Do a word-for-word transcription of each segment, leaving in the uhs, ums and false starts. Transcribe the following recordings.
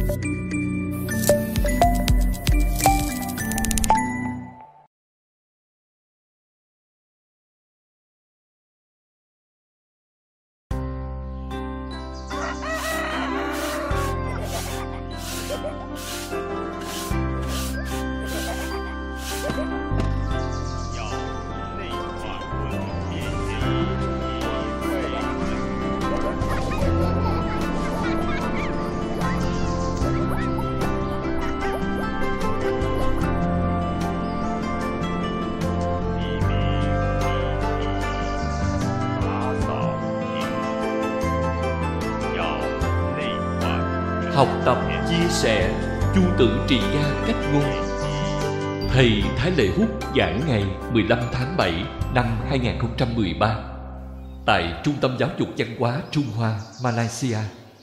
Học tập chia sẻ Chu Tử Trị Gia Cách Ngôn. Thầy Thái Lệ Hút giảng ngày mười lăm tháng bảy năm hai nghìn không trăm mười ba tại Trung tâm Giáo dục Văn hóa Trung Hoa, Malaysia.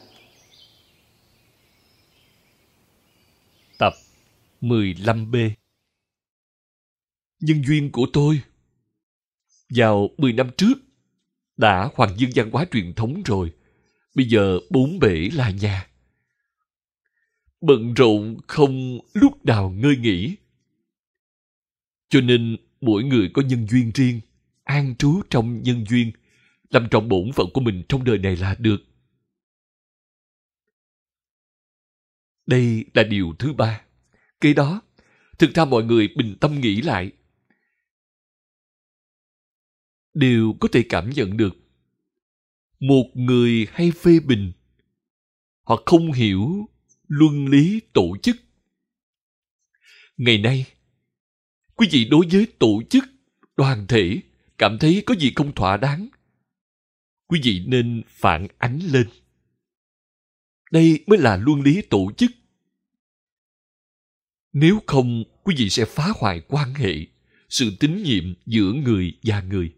Tập mười lăm B. Nhân duyên của tôi. Vào mười năm trước đã hoàng dương văn hóa truyền thống rồi. Bây giờ bốn bể là nhà. Bận rộn không lúc nào ngơi nghỉ. Cho nên mỗi người có nhân duyên riêng, an trú trong nhân duyên, làm trọn bổn phận của mình trong đời này là được. Đây là điều thứ ba. Kế đó, thực ra mọi người bình tâm nghĩ lại, đều có thể cảm nhận được. Một người hay phê bình, họ không hiểu luân lý tổ chức. Ngày nay, quý vị đối với tổ chức, đoàn thể cảm thấy có gì không thỏa đáng, quý vị nên phản ánh lên. Đây mới là luân lý tổ chức. Nếu không, quý vị sẽ phá hoại quan hệ, sự tín nhiệm giữa người và người.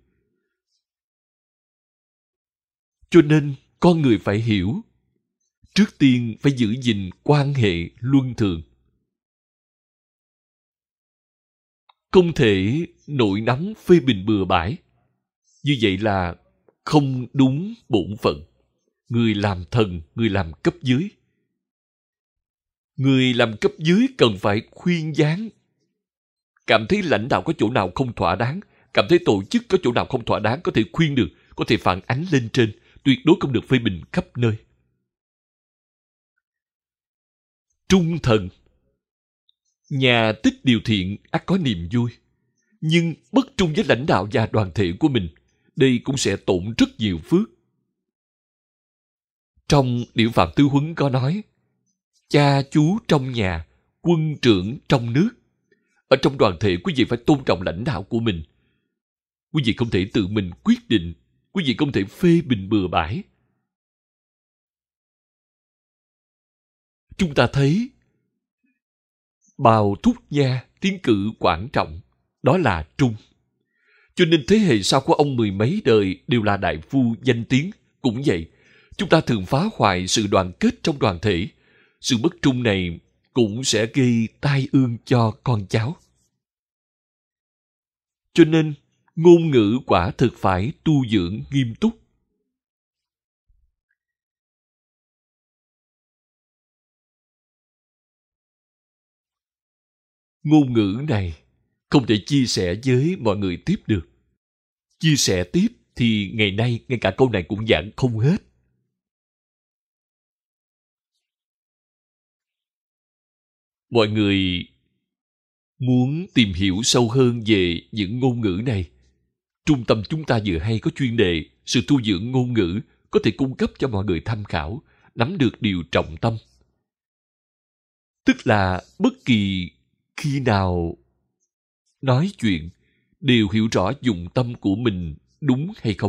Cho nên, con người phải hiểu, trước tiên phải giữ gìn quan hệ luân thường. Không thể nổi nóng phê bình bừa bãi. Như vậy là không đúng bổn phận. Người làm thần, người làm cấp dưới. Người làm cấp dưới cần phải khuyên gián. Cảm thấy lãnh đạo có chỗ nào không thỏa đáng, cảm thấy tổ chức có chỗ nào không thỏa đáng, có thể khuyên được, có thể phản ánh lên trên, tuyệt đối không được phê bình khắp nơi. Trung thần. Nhà tích điều thiện ắt có niềm vui. Nhưng bất trung với lãnh đạo và đoàn thể của mình, đây cũng sẽ tổn rất nhiều phước. Trong Điển Phạm Tứ Huấn có nói, cha chú trong nhà, quân trưởng trong nước. Ở trong đoàn thể, quý vị phải tôn trọng lãnh đạo của mình. Quý vị không thể tự mình quyết định, quý vị không thể phê bình bừa bãi. Chúng ta thấy bào thúc nha tiến cử quan trọng, đó là trung. Cho nên thế hệ sau của ông mười mấy đời đều là đại phu danh tiếng. Cũng vậy, chúng ta thường phá hoại sự đoàn kết trong đoàn thể. Sự bất trung này cũng sẽ gây tai ương cho con cháu. Cho nên, ngôn ngữ quả thực phải tu dưỡng nghiêm túc. Ngôn ngữ này không thể chia sẻ với mọi người tiếp được. Chia sẻ tiếp thì ngày nay ngay cả câu này cũng giảng không hết. Mọi người muốn tìm hiểu sâu hơn về những ngôn ngữ này. Trung tâm chúng ta vừa hay có chuyên đề sự tu dưỡng ngôn ngữ, có thể cung cấp cho mọi người tham khảo, nắm được điều trọng tâm. Tức là bất kỳ khi nào nói chuyện đều hiểu rõ dụng tâm của mình đúng hay không.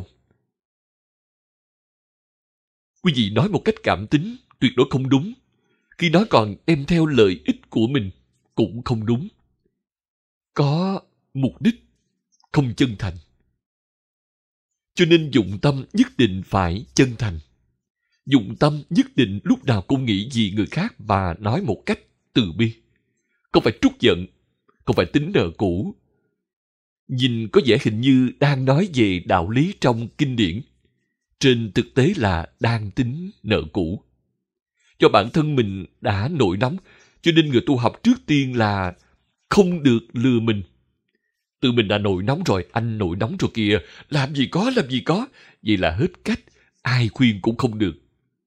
Quý vị nói một cách cảm tính tuyệt đối không đúng. Khi nói còn đem theo lợi ích của mình cũng không đúng. Có mục đích, không chân thành. Cho nên dụng tâm nhất định phải chân thành. Dụng tâm nhất định lúc nào cũng nghĩ gì người khác và nói một cách từ bi. Không phải trút giận, không phải tính nợ cũ. Nhìn có vẻ hình như đang nói về đạo lý trong kinh điển. Trên thực tế là đang tính nợ cũ. cho bản thân mình đã nổi nóng. Cho nên người tu học trước tiên là không được lừa mình. Tự mình đã nổi nóng rồi, anh nổi nóng rồi kìa, làm gì có, làm gì có. Vậy là hết cách, ai khuyên cũng không được.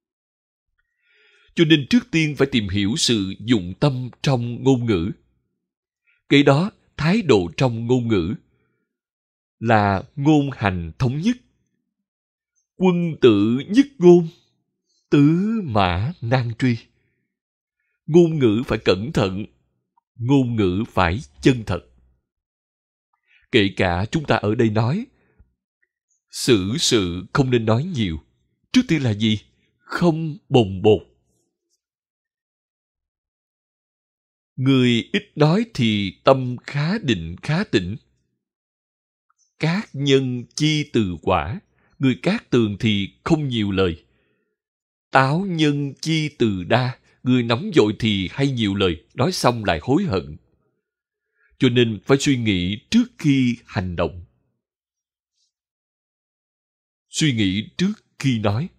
Cho nên trước tiên phải tìm hiểu sự dụng tâm trong ngôn ngữ. Cái đó, thái độ trong ngôn ngữ là ngôn hành thống nhất. Quân tử nhất ngôn, tứ mã nan truy. Ngôn ngữ phải cẩn thận, ngôn ngữ phải chân thật. Kể cả chúng ta ở đây nói, xử sự không nên nói nhiều. Trước tiên là gì? Không bồng bột. Người ít nói thì tâm khá định khá tĩnh. Cát nhân chi từ quả. Người cát tường thì không nhiều lời. Táo nhân chi từ đa. Người nóng vội thì hay nhiều lời, nói xong lại hối hận. Cho nên phải suy nghĩ trước khi hành động. Suy nghĩ trước khi nói.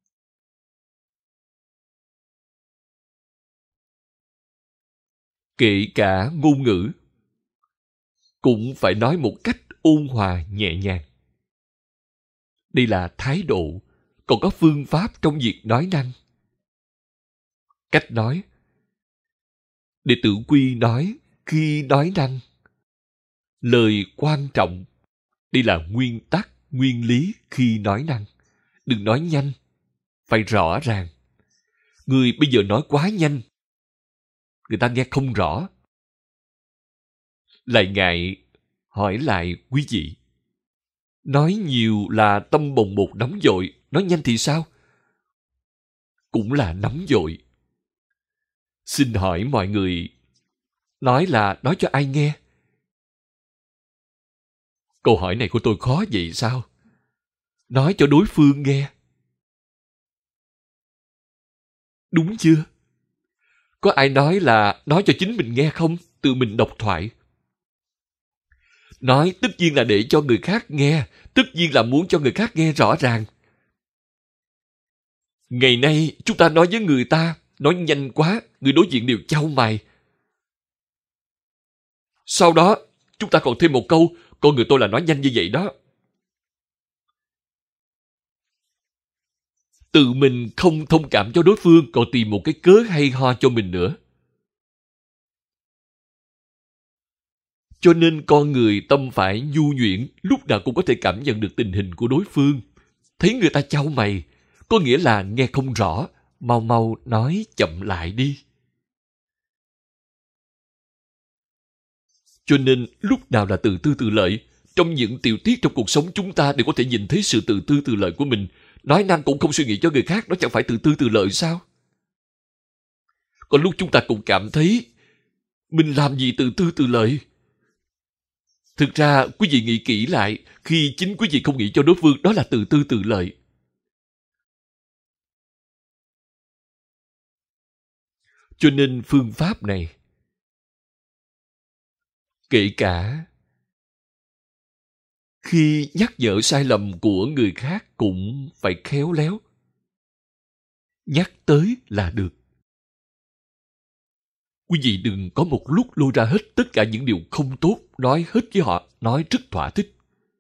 Kể cả ngôn ngữ cũng phải nói một cách ôn hòa nhẹ nhàng. Đây là thái độ, còn có phương pháp trong việc nói năng. Cách nói. Đệ tử Quy nói khi nói năng, lời quan trọng. Đây là nguyên tắc, nguyên lý khi nói năng. Đừng nói nhanh, phải rõ ràng. Người bây giờ nói quá nhanh, người ta nghe không rõ. Lại ngại hỏi lại quý vị. Nói nhiều là tâm bồng bột nóng vội, nói nhanh thì sao? Cũng là nóng vội. Xin hỏi mọi người, nói là nói cho ai nghe? Câu hỏi này của tôi khó vậy sao? Nói cho đối phương nghe. Đúng chưa? Có ai nói là nói cho chính mình nghe không? Tự mình độc thoại. Nói tất nhiên là để cho người khác nghe, tất nhiên là muốn cho người khác nghe rõ ràng. Ngày nay chúng ta nói với người ta, nói nhanh quá, người đối diện đều chau mày. Sau đó, chúng ta còn thêm một câu, con người tôi là nói nhanh như vậy đó. Tự mình không thông cảm cho đối phương, còn tìm một cái cớ hay ho cho mình nữa. Cho nên con người tâm phải nhu nhuyễn, lúc nào cũng có thể cảm nhận được tình hình của đối phương. Thấy người ta chau mày, có nghĩa là nghe không rõ, mau mau nói chậm lại đi. Cho nên lúc nào là tự tư tự lợi. Trong những tiểu tiết trong cuộc sống chúng ta đều có thể nhìn thấy sự tự tư tự lợi của mình. Nói năng cũng không suy nghĩ cho người khác, nó chẳng phải tự tư tự lợi sao? Còn lúc chúng ta cũng cảm thấy mình làm gì tự tư tự lợi. Thực ra quý vị nghĩ kỹ lại, khi chính quý vị không nghĩ cho đối phương, đó là tự tư tự lợi. Cho nên phương pháp này, kể cả khi nhắc nhở sai lầm của người khác cũng phải khéo léo. Nhắc tới là được. Quý vị đừng có một lúc lôi ra hết tất cả những điều không tốt, nói hết với họ, nói rất thỏa thích.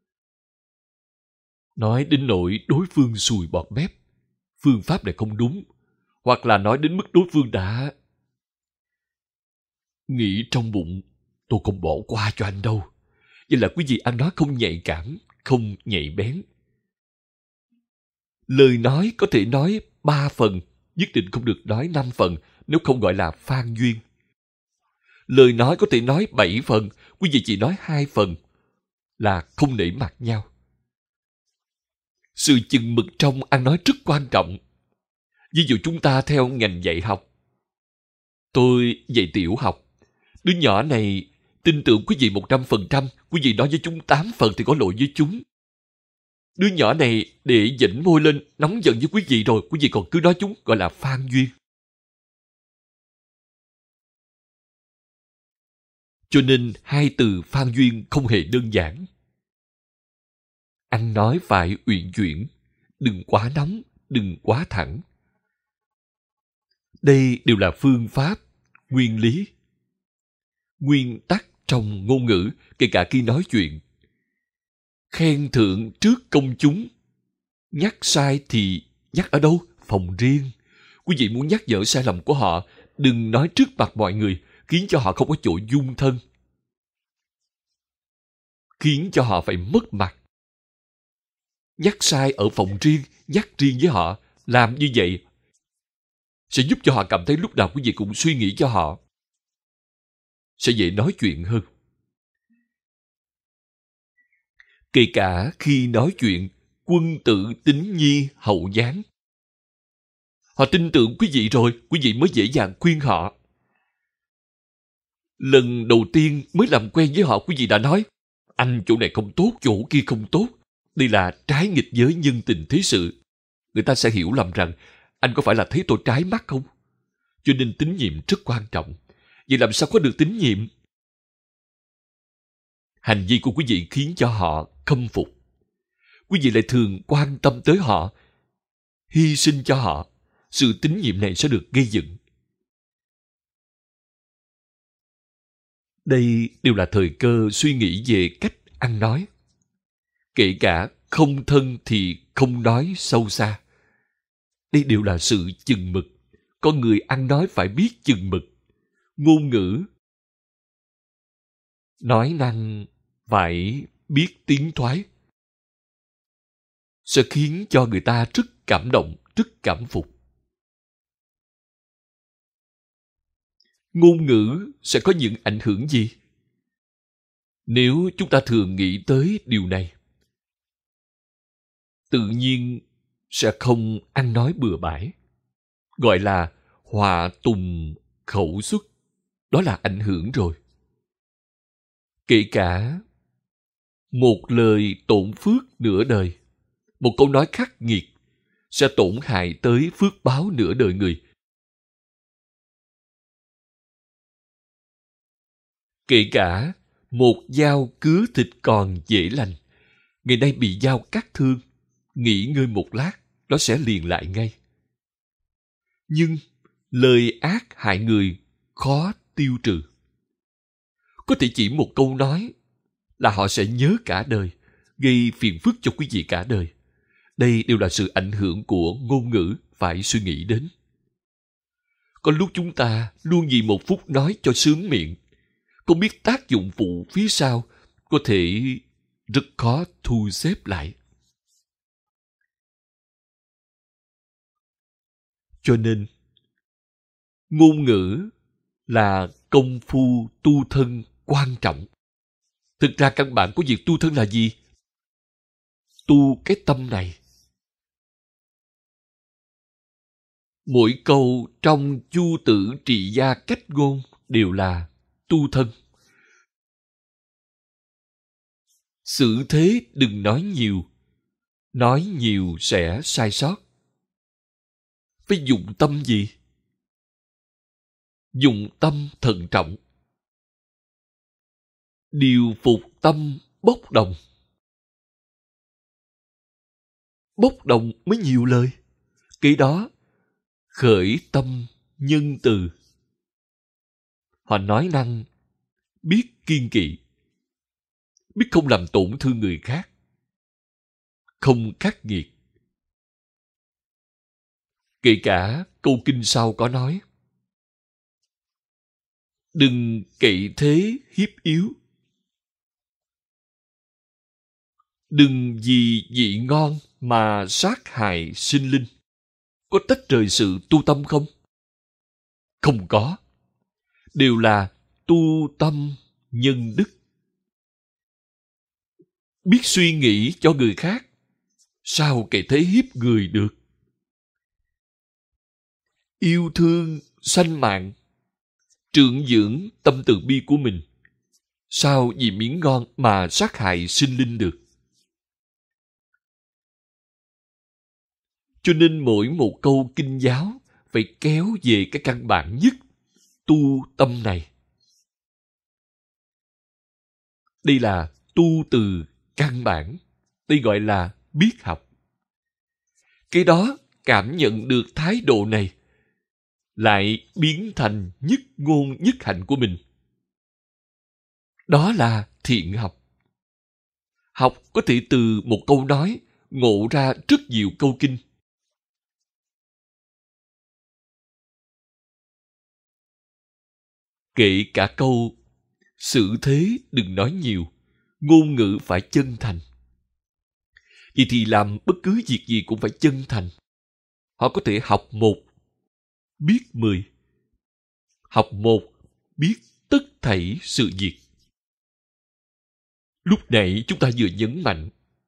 Nói đến nỗi đối phương sùi bọt mép, phương pháp này không đúng, hoặc là nói đến mức đối phương đã nghĩ trong bụng, tôi không bỏ qua cho anh đâu. Vậy là quý vị ăn nói không nhạy cảm, không nhạy bén. Lời nói có thể nói ba phần, nhất định không được nói năm phần, nếu không gọi là phan duyên. Lời nói có thể nói bảy phần, quý vị chỉ nói hai phần, là không nể mặt nhau. Sự chừng mực trong ăn nói rất quan trọng. Ví dụ chúng ta theo ngành dạy học. Tôi dạy tiểu học. Đứa nhỏ này tin tưởng quý vị một trăm phần trăm, quý vị nói với chúng tám phần thì có lỗi với chúng. Đứa nhỏ này để dĩnh môi lên, nóng giận với quý vị rồi, quý vị còn cứ nói chúng, gọi là phan duyên. Cho nên hai từ phan duyên không hề đơn giản. Ăn nói phải uyển chuyển, đừng quá nóng, đừng quá thẳng. Đây đều là phương pháp, nguyên lý, nguyên tắc trong ngôn ngữ, kể cả khi nói chuyện. Khen thưởng trước công chúng, nhắc sai thì nhắc ở đâu? Phòng riêng. Quý vị muốn nhắc nhở sai lầm của họ, đừng nói trước mặt mọi người, khiến cho họ không có chỗ dung thân, khiến cho họ phải mất mặt. Nhắc sai ở phòng riêng, nhắc riêng với họ, làm như vậy sẽ giúp cho họ cảm thấy lúc nào quý vị cũng suy nghĩ cho họ, sẽ dễ nói chuyện hơn. Kể cả khi nói chuyện, quân tử tín nhi hậu gián. Họ tin tưởng quý vị rồi, quý vị mới dễ dàng khuyên họ. Lần đầu tiên mới làm quen với họ, quý vị đã nói, anh chỗ này không tốt, chỗ kia không tốt. Đây là trái nghịch với nhân tình thế sự. Người ta sẽ hiểu lầm rằng, anh có phải là thấy tôi trái mắt không? Cho nên tín nhiệm rất quan trọng. Vậy làm sao có được tín nhiệm? Hành vi của quý vị khiến cho họ khâm phục. Quý vị lại thường quan tâm tới họ, hy sinh cho họ. Sự tín nhiệm này sẽ được gây dựng. Đây đều là thời cơ suy nghĩ về cách ăn nói. Kể cả không thân thì không nói sâu xa. Đây đều là sự chừng mực. Con người ăn nói phải biết chừng mực. Ngôn ngữ, nói năng phải biết tiến thoái, sẽ khiến cho người ta rất cảm động, rất cảm phục. Ngôn ngữ sẽ có những ảnh hưởng gì? Nếu chúng ta thường nghĩ tới điều này, tự nhiên sẽ không ăn nói bừa bãi. Gọi là hòa tùng khẩu xuất. Đó là ảnh hưởng rồi. Kể cả một lời tổn phước nửa đời, một câu nói khắc nghiệt sẽ tổn hại tới phước báo nửa đời người. Kể cả một dao cứa thịt còn dễ lành, ngày nay bị dao cắt thương, nghỉ ngơi một lát, nó sẽ liền lại ngay. Nhưng lời ác hại người khó tiêu trừ. Có thể chỉ một câu nói là họ sẽ nhớ cả đời, gây phiền phức cho quý vị cả đời. Đây đều là sự ảnh hưởng của ngôn ngữ phải suy nghĩ đến. Có lúc chúng ta luôn vì một phút nói cho sướng miệng, không biết tác dụng phụ phía sau, có thể rất khó thu xếp lại. Cho nên, ngôn ngữ là công phu tu thân quan trọng. Thực ra căn bản của việc tu thân là gì? Tu cái tâm này. Mỗi câu trong Chu Tử Trị Gia Cách Ngôn đều là tu thân. Xử thế đừng nói nhiều, nói nhiều sẽ sai sót. Phải dụng tâm gì? Dụng tâm thận trọng. Điều phục tâm bốc đồng. Bốc đồng mới nhiều lời. Cái đó khởi tâm nhân từ. Họ nói năng biết kiêng kỵ, biết không làm tổn thương người khác, không khắc nghiệt. Kể cả câu kinh sau có nói, đừng cậy thế hiếp yếu, đừng vì vị ngon mà sát hại sinh linh. Có tách rời sự tu tâm không? Không có. Đều là tu tâm nhân đức. Biết suy nghĩ cho người khác, sao kệ thế hiếp người được? Yêu thương sanh mạng, trưởng dưỡng tâm từ bi của mình, sao vì miếng ngon mà sát hại sinh linh được? Cho nên mỗi một câu kinh giáo phải kéo về cái căn bản nhất, tu tâm này. Đây là tu từ căn bản. Đây gọi là biết học. Cái đó cảm nhận được thái độ này, lại biến thành nhất ngôn nhất hạnh của mình. Đó là thiện học. Học có thể từ một câu nói ngộ ra rất nhiều câu kinh. Kể cả câu sự thế đừng nói nhiều, ngôn ngữ phải chân thành. Vậy thì làm bất cứ việc gì cũng phải chân thành. Họ có thể học một, biết mười. Học một, biết tất thảy sự việc. Lúc nãy chúng ta vừa nhấn mạnh,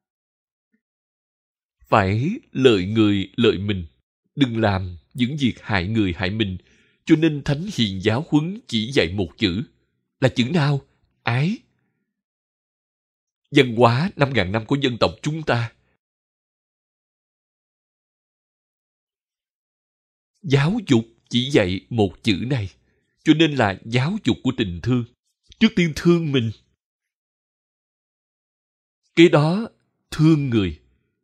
phải lợi người lợi mình, đừng làm những việc hại người hại mình. Cho nên Thánh Hiền Giáo Huấn chỉ dạy một chữ, là chữ nào? Ái. Văn hóa năm ngàn năm của dân tộc chúng ta, giáo dục chỉ dạy một chữ này, cho nên là giáo dục của tình thương. Trước tiên thương mình, kế đó thương người.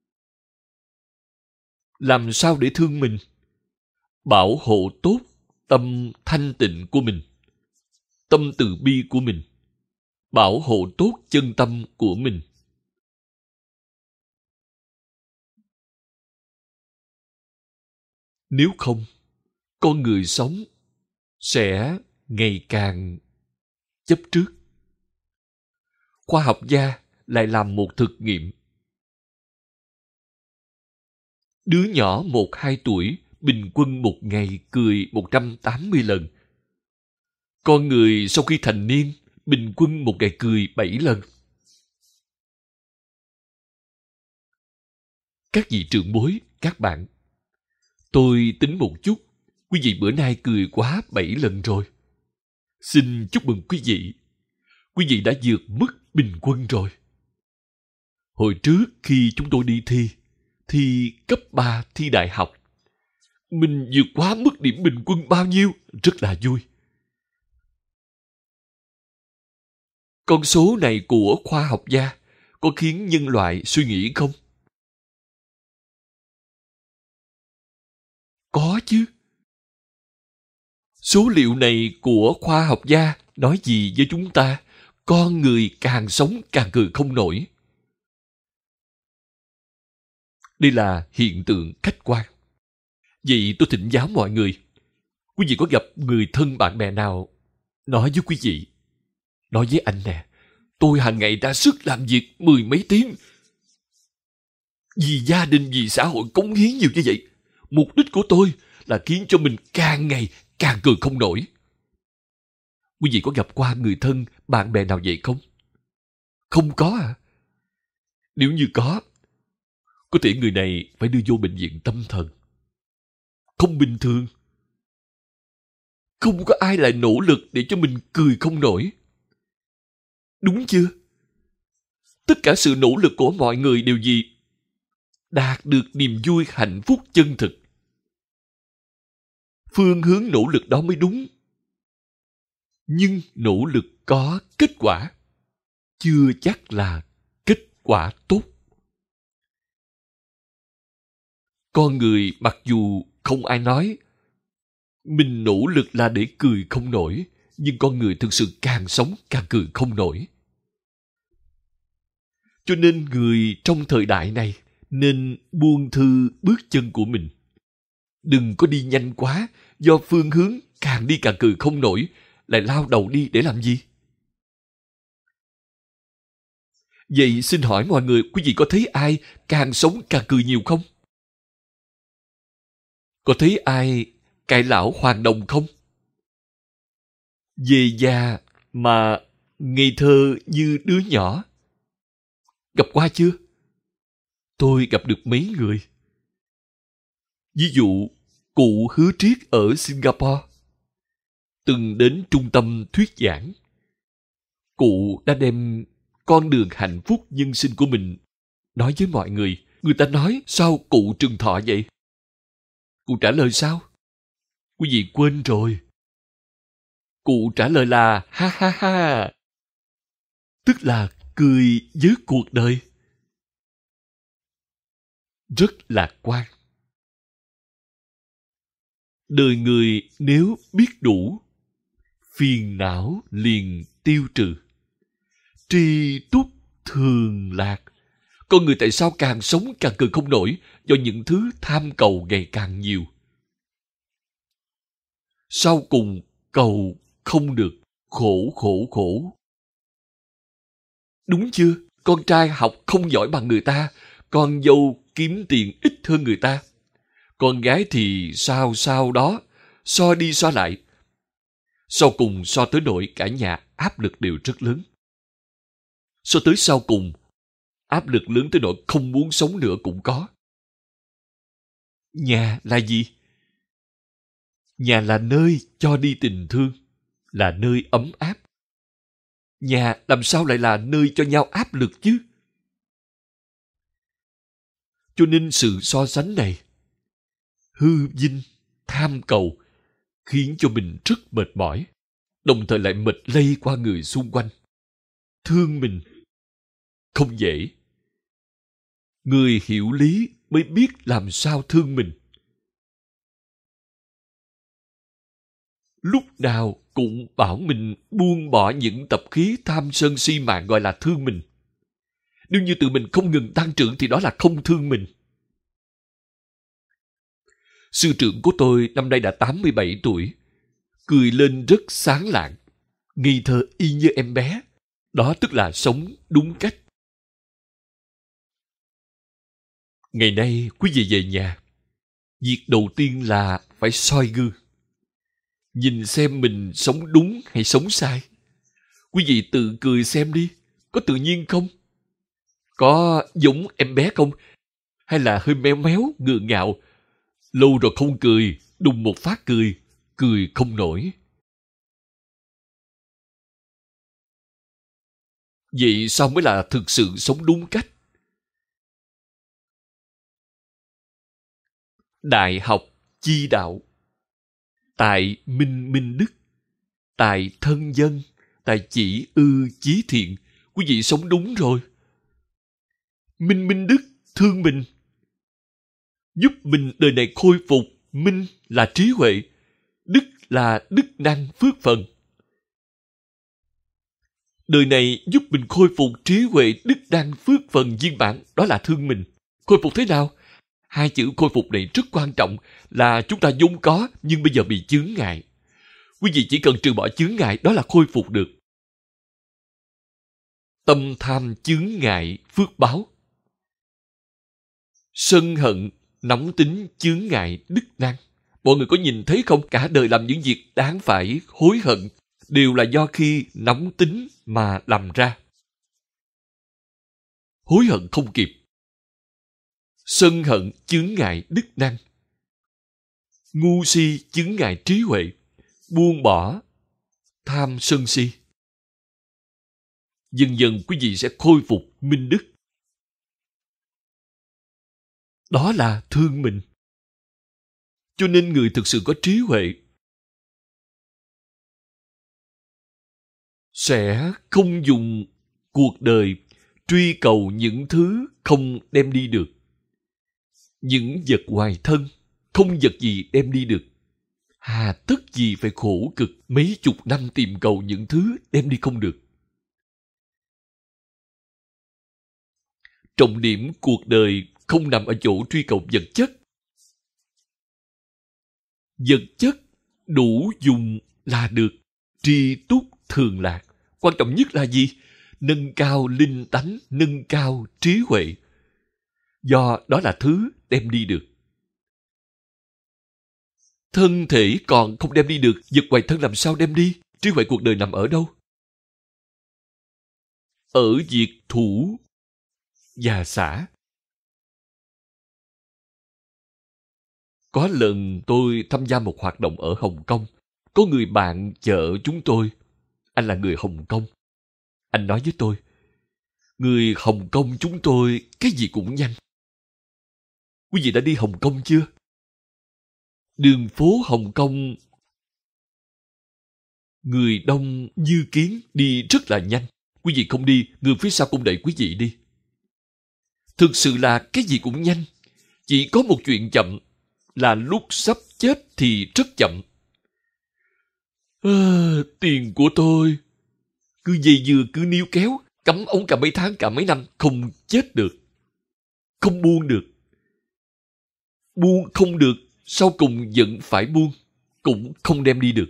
Làm sao để thương mình? Bảo hộ tốt tâm thanh tịnh của mình, tâm từ bi của mình, bảo hộ tốt chân tâm của mình. Nếu không, con người sống sẽ ngày càng chấp trước. Khoa học gia lại làm một thực nghiệm. Đứa nhỏ một hai tuổi bình quân một ngày cười một trăm tám mươi lần. Con người sau khi thành niên bình quân một ngày cười bảy lần. Các vị trưởng bối, các bạn, tôi tính một chút, quý vị bữa nay cười quá bảy lần rồi. Xin chúc mừng quý vị. Quý vị đã vượt mức bình quân rồi. Hồi trước khi chúng tôi đi thi, thi cấp ba, thi đại học, mình vượt quá mức điểm bình quân bao nhiêu, rất là vui. Con số này của khoa học gia có khiến nhân loại suy nghĩ không? Có chứ. Số liệu này của khoa học gia nói gì với chúng ta? Con người càng sống càng cười không nổi. Đây là hiện tượng khách quan. Vậy tôi thỉnh giáo mọi người. Quý vị có gặp người thân bạn bè nào nói với quý vị, nói với anh nè, tôi hàng ngày ra sức làm việc mười mấy tiếng, vì gia đình, vì xã hội cống hiến nhiều như vậy. Mục đích của tôi là khiến cho mình càng ngày càng cười không nổi. Quý vị có gặp qua người thân, bạn bè nào vậy không? Không có à? Nếu như có, có thể người này phải đưa vô bệnh viện tâm thần. Không bình thường. Không có ai lại nỗ lực để cho mình cười không nổi. Đúng chưa? Tất cả sự nỗ lực của mọi người đều gì? Đạt được niềm vui hạnh phúc chân thực. Phương hướng nỗ lực đó mới đúng. Nhưng nỗ lực có kết quả, chưa chắc là kết quả tốt. Con người mặc dù không ai nói mình nỗ lực là để cười không nổi, nhưng con người thực sự càng sống càng cười không nổi. Cho nên người trong thời đại này nên buông thư bước chân của mình. Đừng có đi nhanh quá, do phương hướng càng đi càng cười không nổi, lại lao đầu đi để làm gì? Vậy xin hỏi mọi người, quý vị có thấy ai càng sống càng cười nhiều không? Có thấy ai cải lão hoàng đồng không? Về già mà ngây thơ như đứa nhỏ. Gặp qua chưa? Tôi gặp được mấy người. Ví dụ, cụ Hứa Triết ở Singapore từng đến trung tâm thuyết giảng. Cụ đã đem con đường hạnh phúc nhân sinh của mình nói với mọi người. Người ta nói sao cụ trường thọ vậy? Cụ trả lời sao? Quý vị quên rồi. Cụ trả lời là ha ha ha. Tức là cười với cuộc đời. Rất lạc quan. Đời người nếu biết đủ, phiền não liền tiêu trừ. Tri túc thường lạc. Con người tại sao càng sống càng cười không nổi? Do những thứ tham cầu ngày càng nhiều. Sau cùng cầu không được, khổ khổ khổ. Đúng chưa? Con trai học không giỏi bằng người ta, con dâu kiếm tiền ít hơn người ta. Con gái thì sao sao đó, so đi so lại. Sau cùng so tới nỗi cả nhà áp lực đều rất lớn. So tới sau cùng, áp lực lớn tới nỗi không muốn sống nữa cũng có. Nhà là gì? Nhà là nơi cho đi tình thương, là nơi ấm áp. Nhà làm sao lại là nơi cho nhau áp lực chứ? Cho nên sự so sánh này, hư vinh, tham cầu, khiến cho mình rất mệt mỏi, đồng thời lại mệt lây qua người xung quanh. Thương mình không dễ. Người hiểu lý mới biết làm sao thương mình. Lúc nào cũng bảo mình buông bỏ những tập khí tham sân si mạng gọi là thương mình. Nếu như tự mình không ngừng tăng trưởng thì đó là không thương mình. Sư trưởng của tôi năm nay đã tám mươi bảy tuổi, cười lên rất sáng lạng, ngây thơ y như em bé. Đó tức là sống đúng cách. Ngày nay quý vị về nhà, việc đầu tiên là phải soi gương. Nhìn xem mình sống đúng hay sống sai. Quý vị tự cười xem đi, có tự nhiên không? Có giống em bé không? Hay là hơi méo méo, ngượng ngạo? Lâu rồi không cười, đùng một phát cười, cười không nổi. Vậy sao mới là thực sự sống đúng cách? Đại học chi đạo. Tại minh minh đức. Tại thân dân. Tại chỉ ư chí thiện. Quý vị sống đúng rồi. Minh minh đức, thương mình. Giúp mình đời này khôi phục. Minh là trí huệ. Đức là đức năng phước phần. Đời này giúp mình khôi phục trí huệ, đức năng phước phần viên mãn. Đó là thương mình. Khôi phục thế nào? Hai chữ khôi phục này rất quan trọng, là chúng ta vốn có nhưng bây giờ bị chướng ngại. Quý vị chỉ cần trừ bỏ chướng ngại, đó là khôi phục được. Tâm tham chướng ngại phước báo. Sân hận nóng tính chướng ngại đức năng. Mọi người có nhìn thấy không? Cả đời làm những việc đáng phải hối hận đều là do khi nóng tính mà làm ra. Hối hận không kịp. Sân hận chướng ngại đức năng. Ngu si chướng ngại trí huệ. Buông bỏ tham sân si. Dần dần quý vị sẽ khôi phục minh đức. Đó là thương mình. Cho nên người thực sự có trí huệ sẽ không dùng cuộc đời truy cầu những thứ không đem đi được. Những vật ngoài thân, không vật gì đem đi được. Hà tất gì phải khổ cực mấy chục năm tìm cầu những thứ đem đi không được. Trọng điểm cuộc đời không nằm ở chỗ truy cầu vật chất. Vật chất đủ dùng là được. Tri túc thường lạc. Quan trọng nhất là gì? Nâng cao linh tánh, nâng cao trí huệ. Do đó là thứ đem đi được. Thân thể còn không đem đi được, vật ngoài thân làm sao đem đi? Trí huệ cuộc đời nằm ở đâu? Ở việc thủ và xả. Có lần tôi tham gia một hoạt động ở Hồng Kông. Có người bạn chở chúng tôi. Anh là người Hồng Kông. Anh nói với tôi, người Hồng Kông chúng tôi cái gì cũng nhanh. Quý vị đã đi Hồng Kông chưa? Đường phố Hồng Kông người đông như kiến, đi rất là nhanh. Quý vị không đi, người phía sau cũng đẩy quý vị đi. Thực sự là cái gì cũng nhanh. Chỉ có một chuyện chậm là lúc sắp chết thì rất chậm. À, tiền của tôi cứ dây dưa cứ níu kéo, cắm ống cả mấy tháng cả mấy năm, không chết được, không buông được. Buông không được, sau cùng vẫn phải buông, cũng không đem đi được.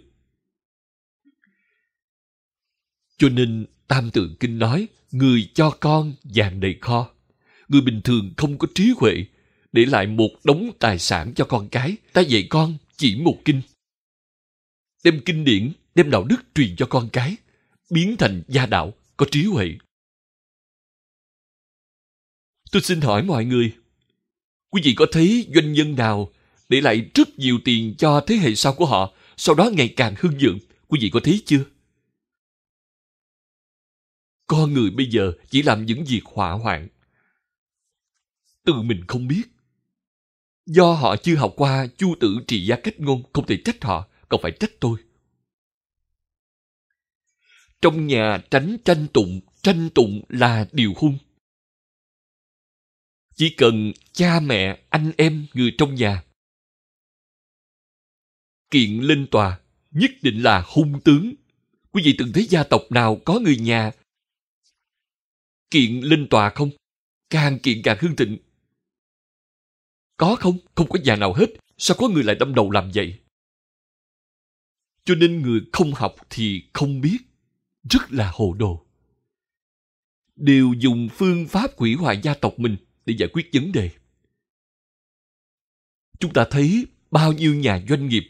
Cho nên Tam Tự Kinh nói, người cho con vàng đầy kho. Người bình thường không có trí huệ, để lại một đống tài sản cho con cái. Ta dạy con chỉ một kinh. Đem kinh điển, đem đạo đức truyền cho con cái, biến thành gia đạo, có trí huệ. Tôi xin hỏi mọi người, quý vị có thấy doanh nhân nào để lại rất nhiều tiền cho thế hệ sau của họ, sau đó ngày càng hưng vượng? Quý vị có thấy chưa? Con người bây giờ chỉ làm những việc họa hoạn, tự mình không biết. Do họ chưa học qua Chu Tử Trị Gia Cách Ngôn, không thể trách họ, còn phải trách tôi. Trong nhà tránh tranh tụng, tranh tụng là điều hung. Chỉ cần cha mẹ, anh em, người trong nhà kiện lên tòa, nhất định là hung tướng. Quý vị từng thấy gia tộc nào có người nhà kiện lên tòa không? Càng kiện càng hưng thịnh. Có không? Không có nhà nào hết. Sao có người lại đâm đầu làm vậy? Cho nên người không học thì không biết, rất là hồ đồ. Đều dùng phương pháp hủy hoại gia tộc mình để giải quyết vấn đề. Chúng ta thấy bao nhiêu nhà doanh nghiệp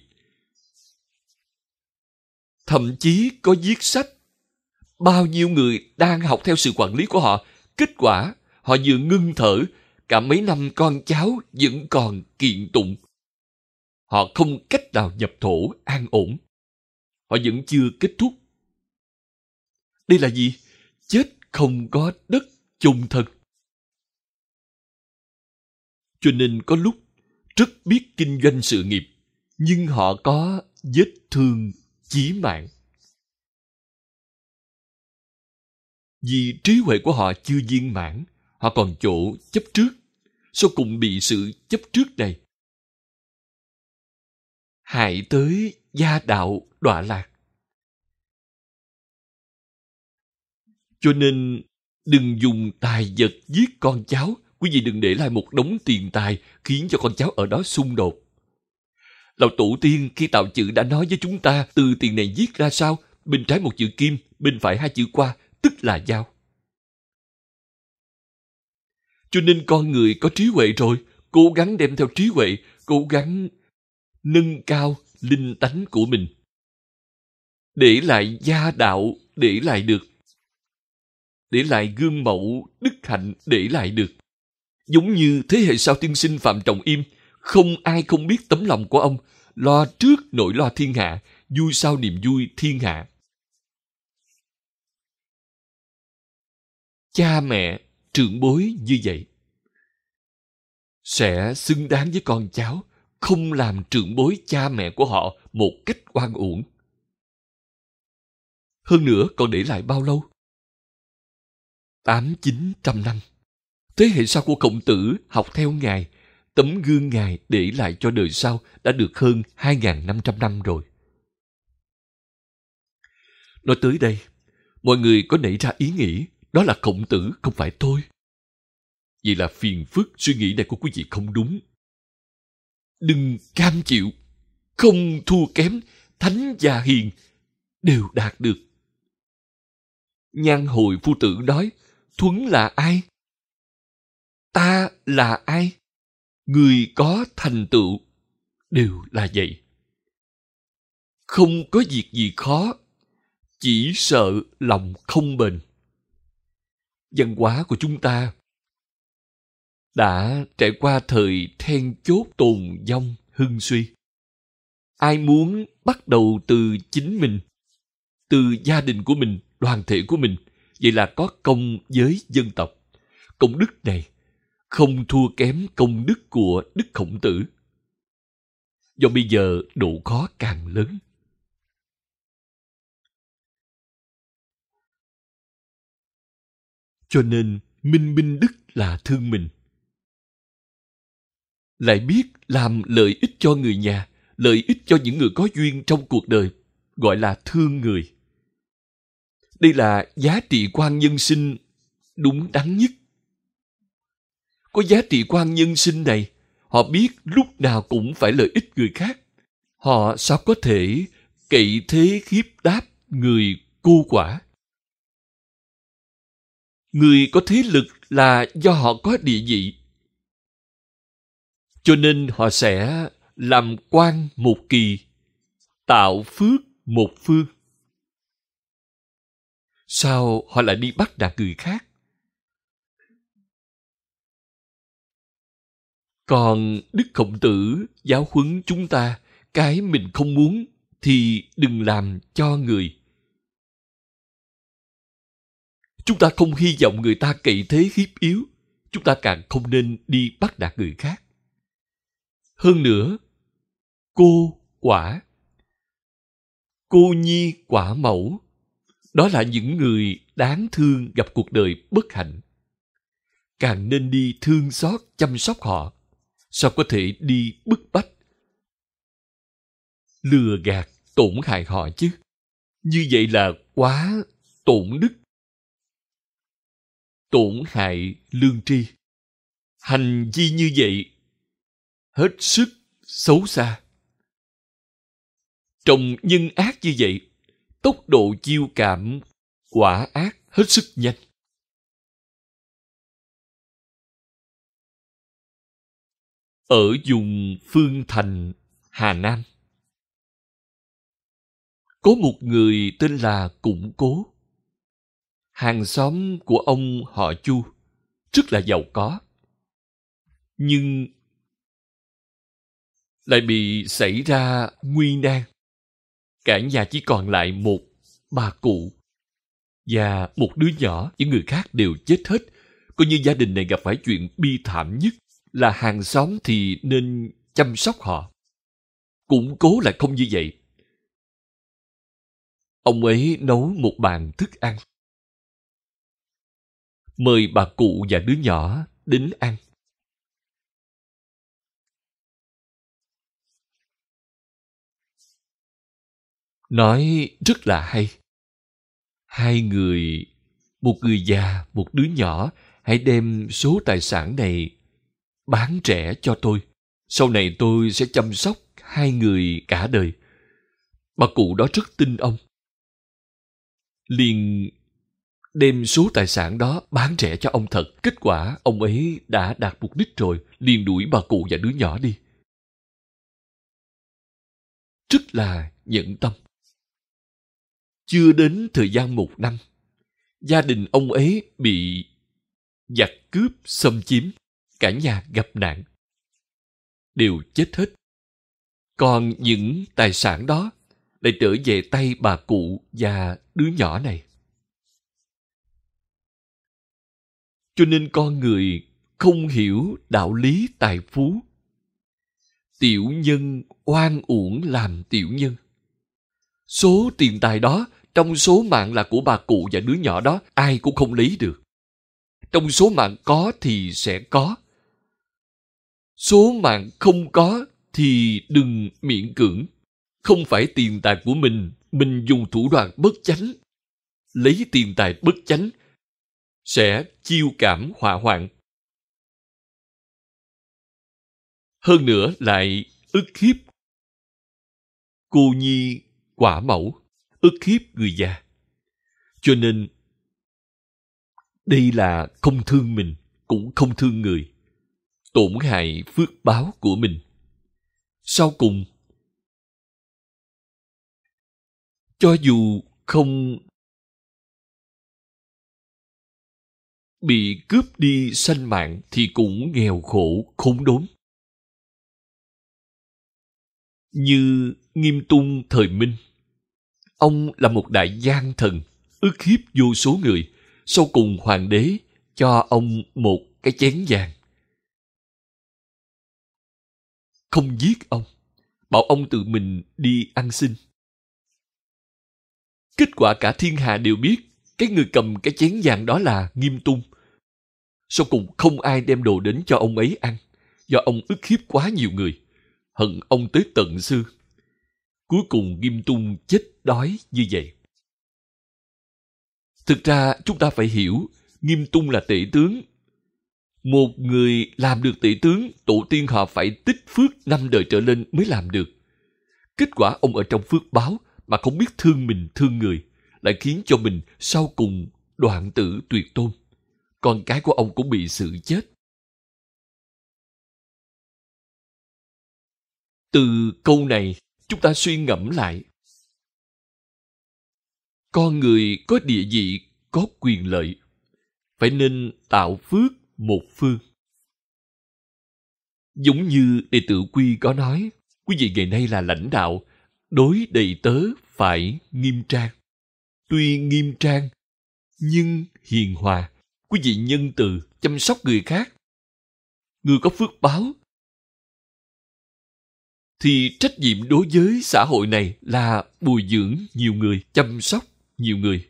thậm chí có viết sách. Bao nhiêu người đang học theo sự quản lý của họ, kết quả họ vừa ngưng thở, cả mấy năm con cháu vẫn còn kiện tụng. Họ không cách nào nhập thổ an ổn. Họ vẫn chưa kết thúc. Đây là gì? Chết không có đất chôn thân. Cho nên có lúc rất biết kinh doanh sự nghiệp, nhưng họ có vết thương chí mạng. Vì trí huệ của họ chưa viên mãn, họ còn chỗ chấp trước, sau cùng bị sự chấp trước này hại tới gia đạo đọa lạc. Cho nên đừng dùng tài vật giết con cháu. Quý vị đừng để lại một đống tiền tài khiến cho con cháu ở đó xung đột. Lão tổ tiên khi tạo chữ đã nói với chúng ta từ tiền này viết ra sao, bên trái một chữ kim, bên phải hai chữ qua, tức là dao. Cho nên con người có trí huệ rồi, cố gắng đem theo trí huệ, cố gắng nâng cao linh tánh của mình. Để lại gia đạo, để lại được. Để lại gương mẫu, đức hạnh, để lại được. Giống như thế hệ sau tiên sinh Phạm Trọng Im, không ai không biết tấm lòng của ông, lo trước nỗi lo thiên hạ, vui sau niềm vui thiên hạ. Cha mẹ, trưởng bối như vậy sẽ xứng đáng với con cháu, không làm trưởng bối cha mẹ của họ một cách oan uổng. Hơn nữa còn để lại bao lâu? Tám chín trăm năm. Thế hệ sau của Khổng Tử học theo Ngài, tấm gương Ngài để lại cho đời sau đã được hơn hai nghìn năm trăm năm rồi. Nói tới đây, mọi người có nảy ra ý nghĩ đó là Khổng Tử, không phải tôi. Vậy là phiền phức suy nghĩ này của quý vị không đúng. Đừng cam chịu, không thua kém, thánh và hiền đều đạt được. Nhan Hồi Phu Tử nói, Thuấn là ai? Ta là ai? Người có thành tựu đều là vậy. Không có việc gì khó, chỉ sợ lòng không bền. Văn hóa của chúng ta đã trải qua thời then chốt tồn vong hưng suy. Ai muốn bắt đầu từ chính mình, từ gia đình của mình, đoàn thể của mình, vậy là có công với dân tộc. Công đức này không thua kém công đức của Đức Khổng Tử. Do bây giờ độ khó càng lớn. Cho nên minh minh đức là thương mình. Lại biết làm lợi ích cho người nhà, lợi ích cho những người có duyên trong cuộc đời, gọi là thương người. Đây là giá trị quan nhân sinh đúng đắn nhất. Có giá trị quan nhân sinh này, họ biết lúc nào cũng phải lợi ích người khác. Họ sao có thể cậy thế hiếp đáp người cô quả? Người có thế lực là do họ có địa vị. Cho nên họ sẽ làm quan một kỳ, tạo phước một phương. Sao họ lại đi bắt nạt người khác? Còn Đức Khổng Tử giáo huấn chúng ta, cái mình không muốn thì đừng làm cho người. Chúng ta không hy vọng người ta cậy thế hiếp yếu, chúng ta càng không nên đi bắt nạt người khác. Hơn nữa, cô quả, cô nhi quả mẫu, đó là những người đáng thương gặp cuộc đời bất hạnh. Càng nên đi thương xót chăm sóc họ, sao có thể đi bức bách, lừa gạt, tổn hại họ chứ? Như vậy là quá tổn đức, tổn hại lương tri. Hành vi như vậy hết sức xấu xa. Trong nhân ác như vậy, tốc độ chiêu cảm quả ác hết sức nhanh. Ở vùng Phương Thành, Hà Nam, có một người tên là Củng Cố. Hàng xóm của ông họ Chu, rất là giàu có. Nhưng lại bị xảy ra nguy nan. Cả nhà chỉ còn lại một bà cụ và một đứa nhỏ, những người khác đều chết hết. Coi như gia đình này gặp phải chuyện bi thảm nhất, là hàng xóm thì nên chăm sóc họ. Củng Cố lại không như vậy. Ông ấy nấu một bàn thức ăn, mời bà cụ và đứa nhỏ đến ăn. Nói rất là hay. Hai người, một người già, một đứa nhỏ, hãy đem số tài sản này bán rẻ cho tôi. Sau này tôi sẽ chăm sóc hai người cả đời. Bà cụ đó rất tin ông. Liền đem số tài sản đó bán rẻ cho ông thật. Kết quả ông ấy đã đạt mục đích rồi, liền đuổi bà cụ và đứa nhỏ đi. Rất là nhẫn tâm. Chưa đến thời gian một năm, gia đình ông ấy bị giặc cướp xâm chiếm, cả nhà gặp nạn, đều chết hết. Còn những tài sản đó lại trở về tay bà cụ và đứa nhỏ này. Cho nên con người không hiểu đạo lý tài phú. Tiểu nhân oan uổng làm tiểu nhân. Số tiền tài đó, trong số mạng là của bà cụ và đứa nhỏ đó, ai cũng không lấy được. Trong số mạng có thì sẽ có. Số mạng không có thì đừng miễn cưỡng. Không phải tiền tài của mình, mình dùng thủ đoạn bất chánh. Lấy tiền tài bất chánh sẽ chiêu cảm họa hoạn. Hơn nữa lại ức hiếp cô nhi quả mẫu, ức hiếp người già. Cho nên đây là không thương mình, cũng không thương người, tổn hại phước báo của mình. Sau cùng, cho dù không bị cướp đi sanh mạng thì cũng nghèo khổ khốn đốn. Như Nghiêm Tung thời Minh, ông là một đại gian thần, ức hiếp vô số người. Sau cùng hoàng đế cho ông một cái chén vàng, không giết ông, bảo ông tự mình đi ăn xin. Kết quả cả thiên hạ đều biết cái người cầm cái chén vàng đó là Nghiêm Tung. Sau cùng không ai đem đồ đến cho ông ấy ăn, do ông ức hiếp quá nhiều người, hận ông tới tận xưa. cuối cùng Nghiêm Tung chết đói như vậy. Thực ra chúng ta phải hiểu, Nghiêm Tung là tể tướng. Một người làm được tể tướng, tổ tiên họ phải tích phước năm đời trở lên mới làm được. Kết quả ông ở trong phước báo mà không biết thương mình thương người, lại khiến cho mình sau cùng đoạn tử tuyệt tôn. Con cái của ông cũng bị xử chết. Từ câu này, chúng ta suy ngẫm lại. Con người có địa vị, có quyền lợi, phải nên tạo phước một phương. Giống như đệ tử Quy có nói, quý vị ngày nay là lãnh đạo, đối đầy tớ phải nghiêm trang. Tuy nghiêm trang, nhưng hiền hòa. Quý vị nhân từ, chăm sóc người khác. Người có phước báo, thì trách nhiệm đối với xã hội này là bồi dưỡng nhiều người, chăm sóc nhiều người.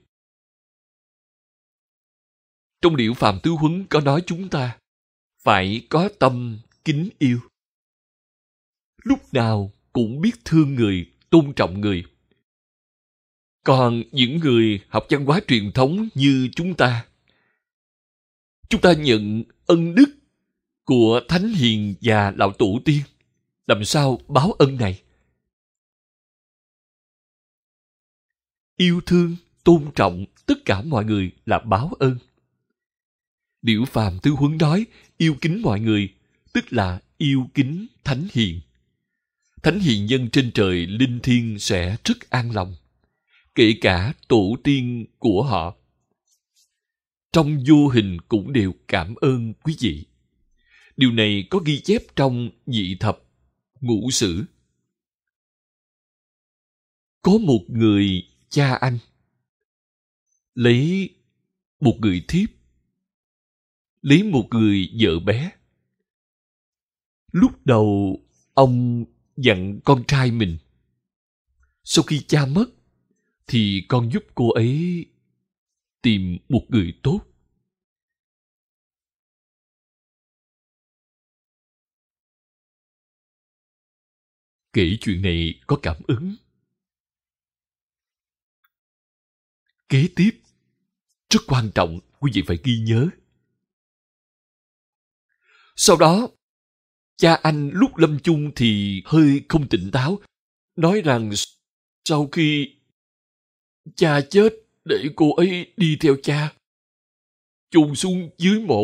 Trong Điểu Phàm Tứ Huấn có nói chúng ta phải có tâm kính yêu. Lúc nào cũng biết thương người, tôn trọng người. Còn những người học văn hóa truyền thống như chúng ta, chúng ta nhận ân đức của Thánh Hiền và Lão Tổ Tiên, làm sao báo ân này? Yêu thương, tôn trọng tất cả mọi người là báo ơn. Điểu Phàm Tứ Huấn nói yêu kính mọi người, tức là yêu kính Thánh Hiền. Thánh hiền nhân trên trời linh thiêng sẽ rất an lòng, kể cả tổ tiên của họ. Trong vô hình cũng đều cảm ơn quý vị. Điều này có ghi chép trong Nhị Thập Ngũ Sử. Có một người cha anh lấy một người thiếp, lấy một người vợ bé. Lúc đầu ông dặn con trai mình, sau khi cha mất thì con giúp cô ấy tìm một người tốt. Kể chuyện này có cảm ứng. Kế tiếp, rất quan trọng, quý vị phải ghi nhớ. Sau đó, cha anh lúc lâm chung thì hơi không tỉnh táo, nói rằng sau khi cha chết để cô ấy đi theo cha, chôn xuống dưới mộ.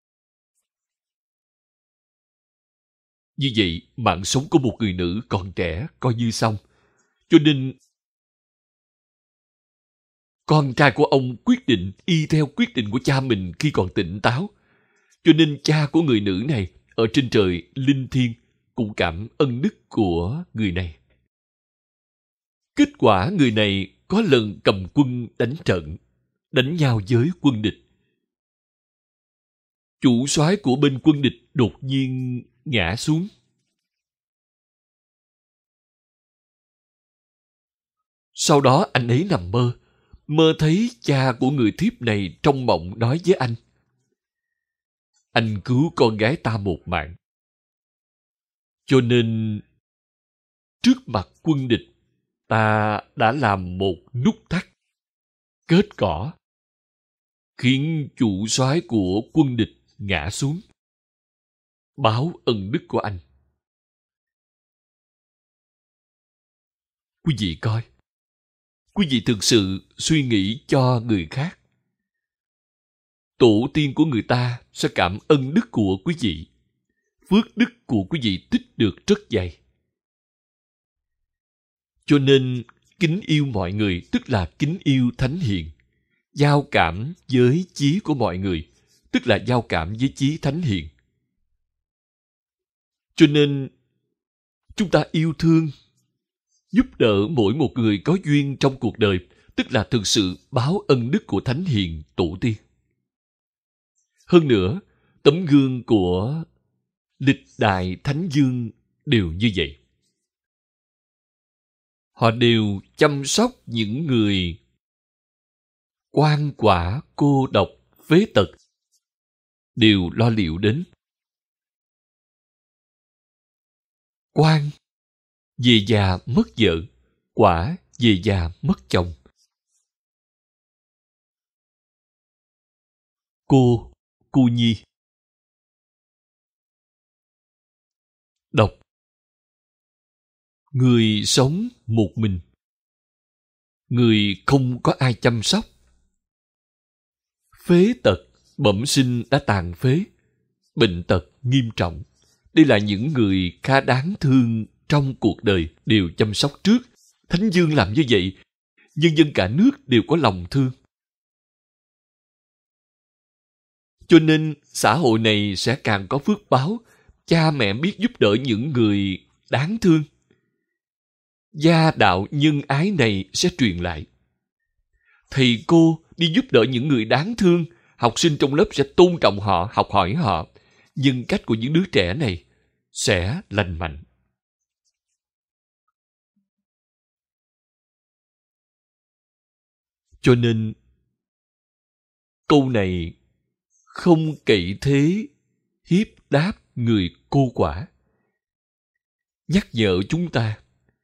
Như vậy, mạng sống của một người nữ còn trẻ coi như xong. Cho nên, con trai của ông quyết định y theo quyết định của cha mình khi còn tỉnh táo. Cho nên cha của người nữ này ở trên trời linh thiêng cũng cảm ân đức của người này. Kết quả người này có lần cầm quân đánh trận, đánh nhau với quân địch. Chủ soái của bên quân địch đột nhiên ngã xuống. Sau đó anh ấy nằm mơ, mơ thấy cha của người thiếp này trong mộng nói với anh: anh cứu con gái ta một mạng. Cho nên, trước mặt quân địch, ta đã làm một nút thắt, kết cỏ, khiến chủ soái của quân địch ngã xuống. Báo ân đức của anh. Quý vị coi, quý vị thực sự suy nghĩ cho người khác. Tổ tiên của người ta sẽ cảm ân đức của quý vị. Phước đức của quý vị tích được rất dày. Cho nên, kính yêu mọi người tức là kính yêu Thánh Hiền. Giao cảm với chí của mọi người tức là giao cảm với chí Thánh Hiền. Cho nên, chúng ta yêu thương, giúp đỡ mỗi một người có duyên trong cuộc đời, tức là thực sự báo ân đức của Thánh Hiền Tổ tiên. Hơn nữa, tấm gương của lịch đại Thánh Dương đều như vậy. Họ đều chăm sóc những người oan quả, cô độc, phế tật, đều lo liệu đến. Quan về già mất vợ, quả về già mất chồng. Cô, cô nhi. Đọc. Người sống một mình. Người không có ai chăm sóc. Phế tật, bẩm sinh đã tàn phế. Bệnh tật nghiêm trọng. Đây là những người khá đáng thương trong cuộc đời, đều chăm sóc trước. Thánh Dương làm như vậy, nhân dân cả nước đều có lòng thương. Cho nên xã hội này sẽ càng có phước báo. Cha mẹ biết giúp đỡ những người đáng thương, gia đạo nhân ái này sẽ truyền lại. Thầy cô đi giúp đỡ những người đáng thương, học sinh trong lớp sẽ tôn trọng họ, học hỏi họ. Nhân cách của những đứa trẻ này sẽ lành mạnh. Cho nên câu này không cậy thế hiếp đáp người cô quả, nhắc nhở chúng ta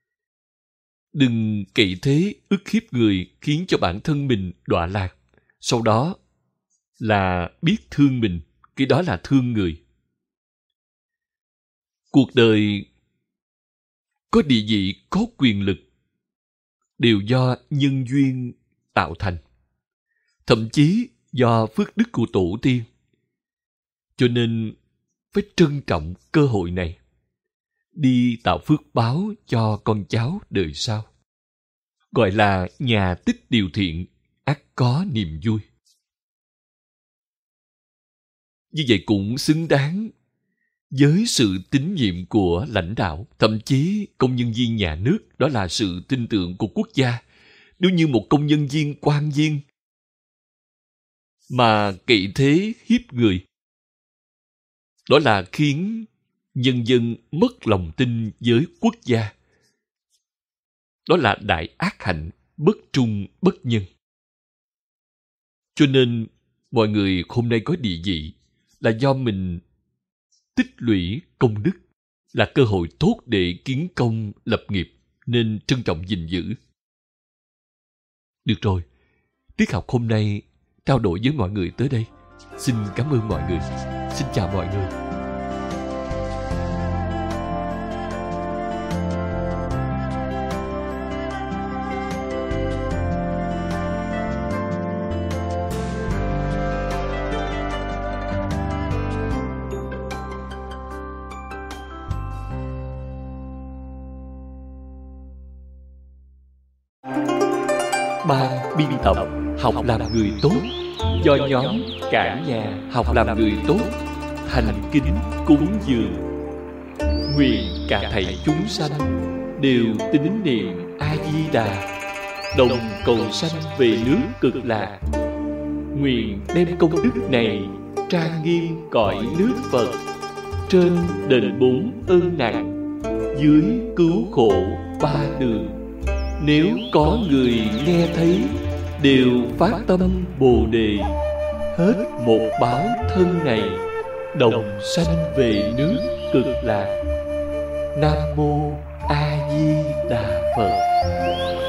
đừng cậy thế ức hiếp người, khiến cho bản thân mình đọa lạc. Sau đó là biết thương mình, cái đó là thương người. Cuộc đời có địa vị, có quyền lực đều do nhân duyên tạo thành, thậm chí do phước đức của tổ tiên. Cho nên phải trân trọng cơ hội này, đi tạo phước báo cho con cháu đời sau. Gọi là nhà tích điều thiện, ắt có niềm vui. Như vậy cũng xứng đáng với sự tín nhiệm của lãnh đạo, thậm chí công nhân viên nhà nước, đó là sự tin tưởng của quốc gia. Nếu như một công nhân viên quan viên mà cậy thế hiếp người, đó là khiến nhân dân mất lòng tin với quốc gia. Đó là đại ác hạnh, bất trung bất nhân. Cho nên mọi người hôm nay có địa vị là do mình tích lũy công đức, là cơ hội tốt để kiến công lập nghiệp, nên trân trọng gìn giữ. Được rồi, tiết học hôm nay trao đổi với mọi người tới đây. Xin cảm ơn mọi người. Xin chào mọi người. Ban biên tập Học làm người tốt do nhóm Cả nhà học làm người tốt thành kính cúng dường. Nguyện cả thảy chúng sanh đều tín niệm A Di Đà, đồng cầu sanh về nước Cực Lạc. Nguyện đem công đức này trang nghiêm cõi nước Phật, trên đền bốn ơn nặng, dưới cứu khổ ba đường. Nếu có người nghe thấy đều phát tâm Bồ Đề, hết một báo thân này, đồng sanh về nước Cực Lạc. Nam mô A Di Đà Phật.